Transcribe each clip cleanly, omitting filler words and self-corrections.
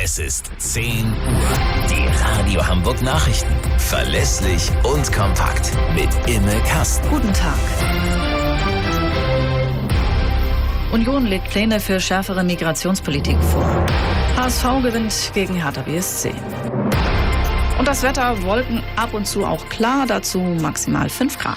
Es ist 10 Uhr. Die Radio Hamburg Nachrichten. Verlässlich und kompakt. Mit Imme Kasten. Guten Tag. Union legt Pläne für schärfere Migrationspolitik vor. HSV gewinnt gegen Hertha BSC. Und das Wetter, Wolken ab und zu auch klar, dazu maximal 5 Grad.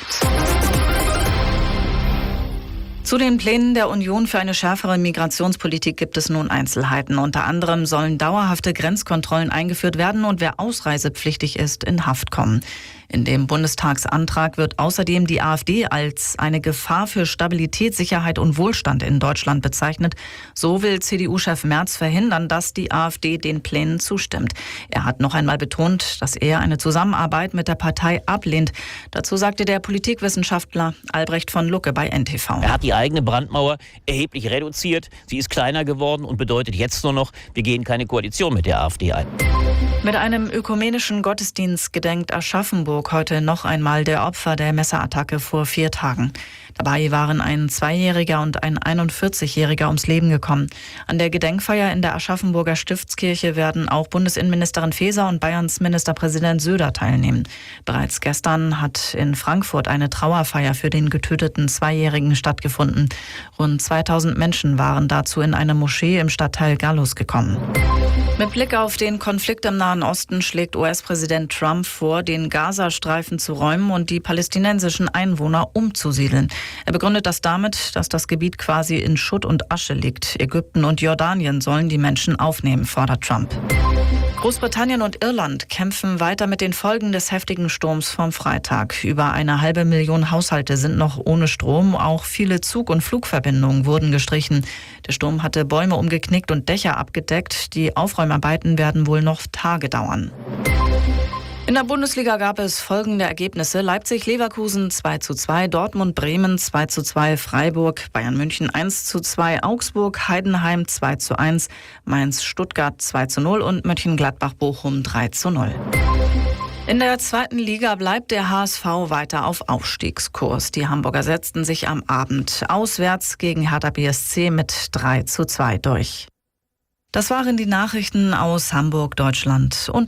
Zu den Plänen der Union für eine schärfere Migrationspolitik gibt es nun Einzelheiten. Unter anderem sollen dauerhafte Grenzkontrollen eingeführt werden und wer ausreisepflichtig ist, in Haft kommen. In dem Bundestagsantrag wird außerdem die AfD als eine Gefahr für Stabilität, Sicherheit und Wohlstand in Deutschland bezeichnet. So will CDU-Chef Merz verhindern, dass die AfD den Plänen zustimmt. Er hat noch einmal betont, dass er eine Zusammenarbeit mit der Partei ablehnt. Dazu sagte der Politikwissenschaftler Albrecht von Lucke bei NTV. Er hat die eigene Brandmauer erheblich reduziert. Sie ist kleiner geworden und bedeutet jetzt nur noch, wir gehen keine Koalition mit der AfD ein. Mit einem ökumenischen Gottesdienst gedenkt Aschaffenburg heute noch einmal der Opfer der Messerattacke vor 4 Tagen. Dabei waren ein 2-Jähriger und ein 41-Jähriger ums Leben gekommen. An der Gedenkfeier in der Aschaffenburger Stiftskirche werden auch Bundesinnenministerin Faeser und Bayerns Ministerpräsident Söder teilnehmen. Bereits gestern hat in Frankfurt eine Trauerfeier für den getöteten 2-Jährigen stattgefunden. Rund 2000 Menschen waren dazu in eine Moschee im Stadtteil Gallus gekommen. Mit Blick auf den Konflikt im Nahen Osten schlägt US-Präsident Trump vor, den Gazastreifen zu räumen und die palästinensischen Einwohner umzusiedeln. Er begründet das damit, dass das Gebiet quasi in Schutt und Asche liegt. Ägypten und Jordanien sollen die Menschen aufnehmen, fordert Trump. Großbritannien und Irland kämpfen weiter mit den Folgen des heftigen Sturms vom Freitag. Über 500.000 Haushalte sind noch ohne Strom. Auch viele Zug- und Flugverbindungen wurden gestrichen. Der Sturm hatte Bäume umgeknickt und Dächer abgedeckt. Die Aufräumarbeiten werden wohl noch Tage dauern. In der Bundesliga gab es folgende Ergebnisse: Leipzig-Leverkusen 2:2, Dortmund-Bremen 2:2, Freiburg, Bayern München 1:2, Augsburg-Heidenheim 2:1, Mainz-Stuttgart 2:0 und Mönchengladbach-Bochum 3:0. In der 2. Liga bleibt der HSV weiter auf Aufstiegskurs. Die Hamburger setzten sich am Abend auswärts gegen Hertha BSC mit 3:2 durch. Das waren die Nachrichten aus Hamburg, Deutschland und